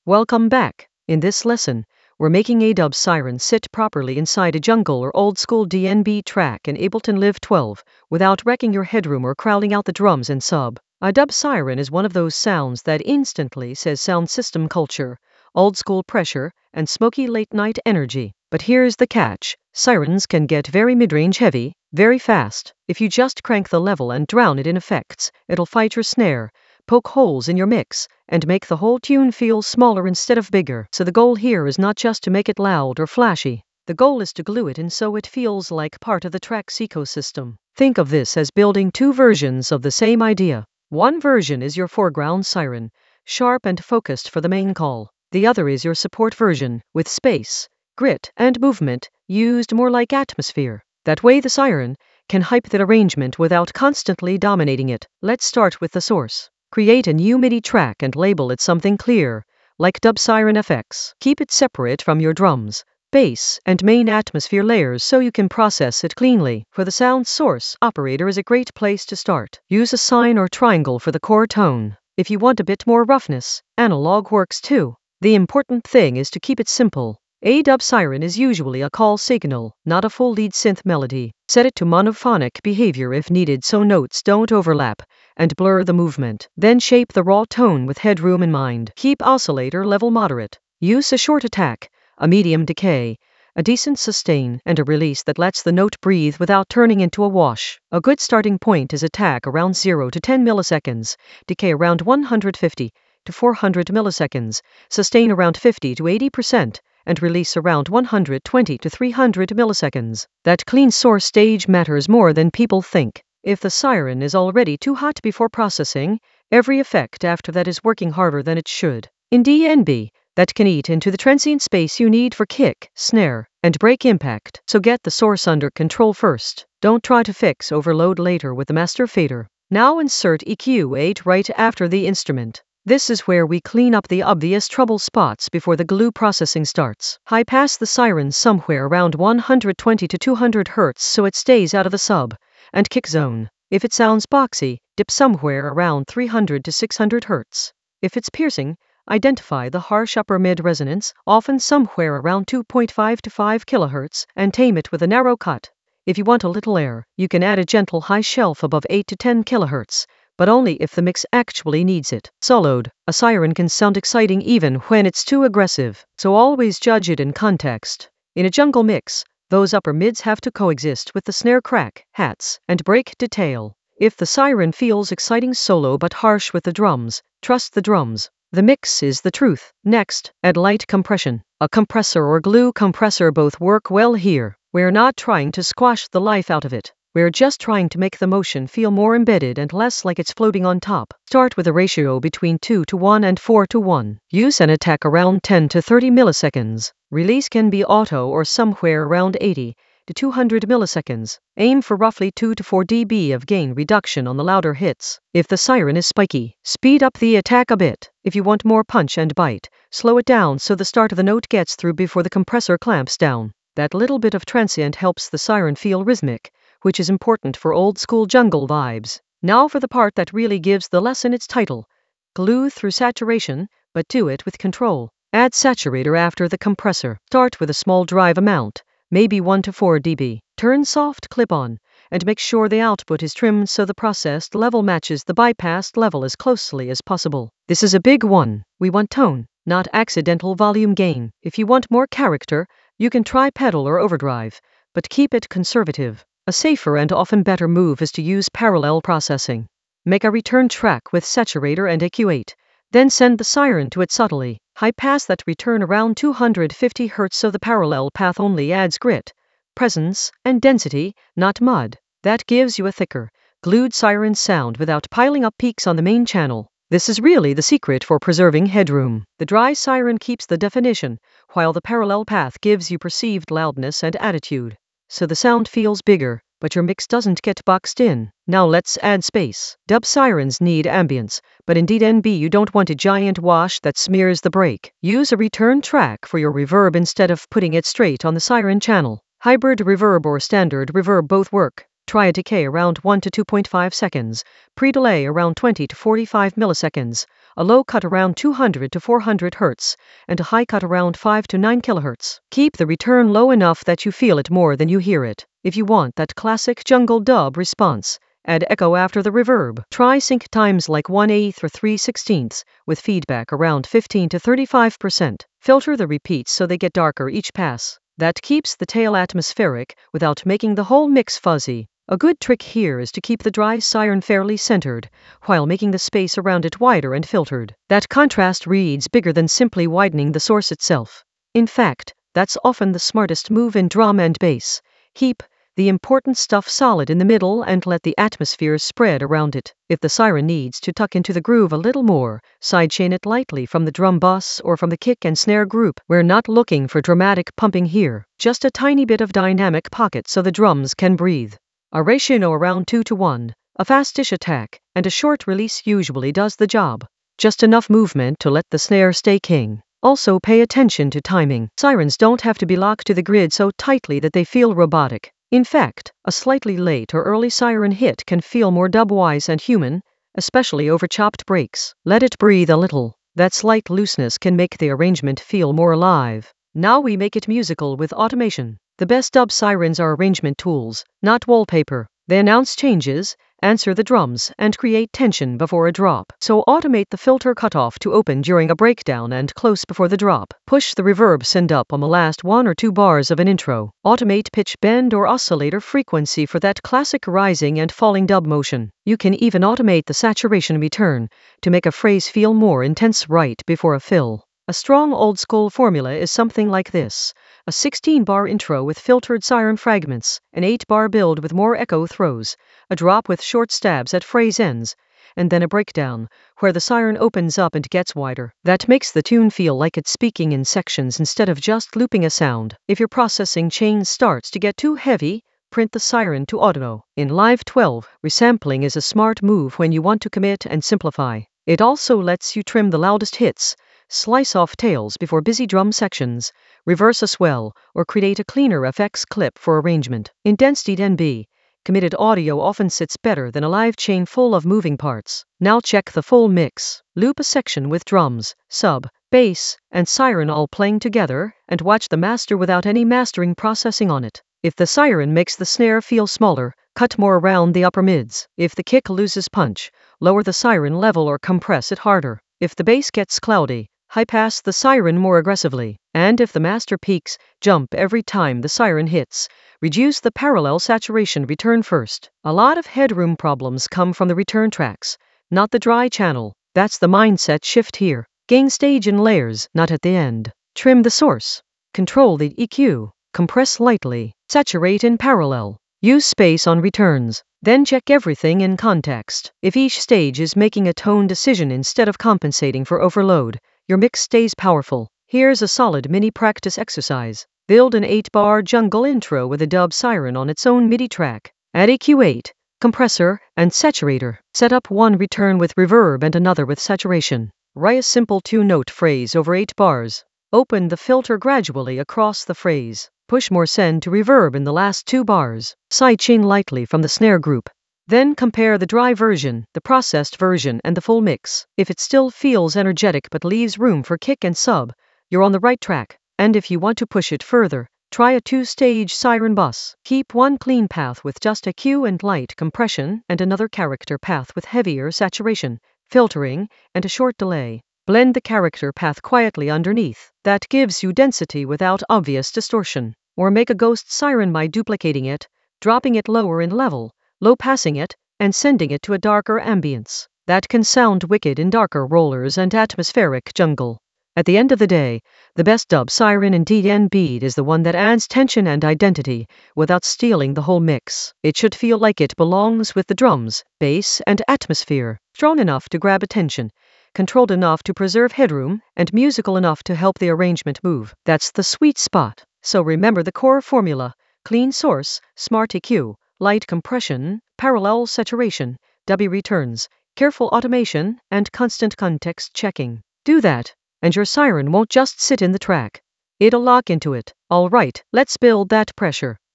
Welcome back. In this lesson, we're making a dub siren sit properly inside a jungle or old school DNB track in Ableton Live 12 without wrecking your headroom or crowding out the drums and sub. A dub siren is one of those sounds that instantly says sound system culture, old school pressure, and smoky late night energy. But here's the catch. Sirens can get very mid-range heavy, very fast. If you just crank the level and drown it in effects, it'll fight your snare, poke holes in your mix, and make the whole tune feel smaller instead of bigger. So the goal here is not just to make it loud or flashy. The goal is to glue it in so it feels like part of the track's ecosystem. Think of this as building two versions of the same idea. One version is your foreground siren, sharp and focused for the main call. The other is your support version, with space, grit, and movement, used more like atmosphere. That way the siren can hype the arrangement without constantly dominating it. Let's start with the source. Create a new MIDI track and label it something clear, like Dub Siren FX. Keep it separate from your drums, bass, and main atmosphere layers so you can process it cleanly. For the sound source, Operator is a great place to start. Use a sine or triangle for the core tone. If you want a bit more roughness, analog works too. The important thing is to keep it simple. A dub siren is usually a call signal, not a full lead synth melody. Set it to monophonic behavior if needed so notes don't overlap, and blur the movement. Then shape the raw tone with headroom in mind. Keep oscillator level moderate. Use a short attack, a medium decay, a decent sustain, and a release that lets the note breathe without turning into a wash. A good starting point is attack around 0 to 10 milliseconds, decay around 150 to 400 milliseconds, sustain around 50 to 80%, and release around 120 to 300 milliseconds. That clean source stage matters more than people think. If the siren is already too hot before processing, every effect after that is working harder than it should. In DNB, that can eat into the transient space you need for kick, snare, and break impact. So get the source under control first. Don't try to fix overload later with the master fader. Now insert EQ8 right after the instrument. This is where we clean up the obvious trouble spots before the glue processing starts. High pass the siren somewhere around 120 to 200 Hz so it stays out of the sub and kick zone. If it sounds boxy, dip somewhere around 300 to 600 Hz. If it's piercing, identify the harsh upper mid resonance, often somewhere around 2.5 to 5 kHz, and tame it with a narrow cut. If you want a little air, you can add a gentle high shelf above 8 to 10 kHz. But only if the mix actually needs it. Soloed, a siren can sound exciting even when it's too aggressive, so always judge it in context. In a jungle mix, those upper mids have to coexist with the snare crack, hats, and break detail. If the siren feels exciting solo but harsh with the drums, trust the drums. The mix is the truth. Next, add light compression. A compressor or glue compressor both work well here. We're not trying to squash the life out of it. We're just trying to make the motion feel more embedded and less like it's floating on top. Start with a ratio between 2 to 1 and 4 to 1. Use an attack around 10 to 30 milliseconds. Release can be auto or somewhere around 80 to 200 milliseconds. Aim for roughly 2 to 4 dB of gain reduction on the louder hits. If the siren is spiky, speed up the attack a bit. If you want more punch and bite, slow it down so the start of the note gets through before the compressor clamps down. That little bit of transient helps the siren feel rhythmic, which is important for old-school jungle vibes. Now for the part that really gives the lesson its title. Glue through saturation, but do it with control. Add saturator after the compressor. Start with a small drive amount, maybe 1 to 4 dB. Turn soft clip on, and make sure the output is trimmed so the processed level matches the bypassed level as closely as possible. This is a big one. We want tone, not accidental volume gain. If you want more character, you can try pedal or overdrive, but keep it conservative. A safer and often better move is to use parallel processing. Make a return track with saturator and EQ8, then send the siren to it subtly. High pass that return around 250 Hz so the parallel path only adds grit, presence, and density, not mud. That gives you a thicker, glued siren sound without piling up peaks on the main channel. This is really the secret for preserving headroom. The dry siren keeps the definition, while the parallel path gives you perceived loudness and attitude. So the sound feels bigger, but your mix doesn't get boxed in. Now let's add space. Dub sirens need ambience, but in DNB you don't want a giant wash that smears the break. Use a return track for your reverb instead of putting it straight on the siren channel. Hybrid reverb or standard reverb both work. Try a decay around 1 to 2.5 seconds, pre-delay around 20 to 45 milliseconds, a low cut around 200 to 400 Hz, and a high cut around 5 to 9 kHz. Keep the return low enough that you feel it more than you hear it. If you want that classic jungle dub response, add echo after the reverb. Try sync times like 1/8 or 3/16, with feedback around 15 to 35%. Filter the repeats so they get darker each pass. That keeps the tail atmospheric without making the whole mix fuzzy. A good trick here is to keep the dry siren fairly centered, while making the space around it wider and filtered. That contrast reads bigger than simply widening the source itself. In fact, that's often the smartest move in drum and bass. Keep the important stuff solid in the middle and let the atmosphere spread around it. If the siren needs to tuck into the groove a little more, sidechain it lightly from the drum bus or from the kick and snare group. We're not looking for dramatic pumping here, just a tiny bit of dynamic pocket so the drums can breathe. A ratio around 2:1, a fastish attack, and a short release usually does the job. Just enough movement to let the snare stay king. Also pay attention to timing. Sirens don't have to be locked to the grid so tightly that they feel robotic. In fact, a slightly late or early siren hit can feel more dub-wise and human, especially over chopped breaks. Let it breathe a little. That slight looseness can make the arrangement feel more alive. Now we make it musical with automation. The best dub sirens are arrangement tools, not wallpaper. They announce changes, answer the drums, and create tension before a drop. So automate the filter cutoff to open during a breakdown and close before the drop. Push the reverb send up on the last 1 or 2 bars of an intro. Automate pitch bend or oscillator frequency for that classic rising and falling dub motion. You can even automate the saturation return to make a phrase feel more intense right before a fill. A strong old-school formula is something like this: a 16-bar intro with filtered siren fragments, an 8-bar build with more echo throws, a drop with short stabs at phrase ends, and then a breakdown, where the siren opens up and gets wider. That makes the tune feel like it's speaking in sections instead of just looping a sound. If your processing chain starts to get too heavy, print the siren to auto. In Live 12, resampling is a smart move when you want to commit and simplify. It also lets you trim the loudest hits, slice off tails before busy drum sections, reverse a swell, or create a cleaner effects clip for arrangement. In Density NB, committed audio often sits better than a live chain full of moving parts. Now check the full mix. Loop a section with drums, sub, bass, and siren all playing together, and watch the master without any mastering processing on it. If the siren makes the snare feel smaller, cut more around the upper mids. If the kick loses punch, lower the siren level or compress it harder. If the bass gets cloudy, high pass the siren more aggressively. And if the master peaks, jump every time the siren hits. Reduce the parallel saturation return first. A lot of headroom problems come from the return tracks, not the dry channel. That's the mindset shift here. Gain stage in layers, not at the end. Trim the source. Control the EQ. Compress lightly. Saturate in parallel. Use space on returns. Then check everything in context. If each stage is making a tone decision instead of compensating for overload, your mix stays powerful. Here's a solid mini practice exercise. Build an 8-bar jungle intro with a dub siren on its own MIDI track. Add EQ8, compressor, and saturator. Set up one return with reverb and another with saturation. Write a simple 2-note phrase over 8 bars. Open the filter gradually across the phrase. Push more send to reverb in the last 2 bars. Sidechain lightly from the snare group. Then compare the dry version, the processed version, and the full mix. If it still feels energetic but leaves room for kick and sub, you're on the right track. And if you want to push it further, try a 2-stage siren bus. Keep one clean path with just a cue and light compression, and another character path with heavier saturation, filtering, and a short delay. Blend the character path quietly underneath. That gives you density without obvious distortion. Or make a ghost siren by duplicating it, dropping it lower in level, low passing it, and sending it to a darker ambience. That can sound wicked in darker rollers and atmospheric jungle. At the end of the day, the best dub siren in DNB is the one that adds tension and identity without stealing the whole mix. It should feel like it belongs with the drums, bass, and atmosphere. Strong enough to grab attention, controlled enough to preserve headroom, and musical enough to help the arrangement move. That's the sweet spot. So remember the core formula: clean source, smart EQ, light compression, parallel saturation, dubby returns, careful automation, and constant context checking. Do that, and your siren won't just sit in the track. It'll lock into it. All right, let's build that pressure.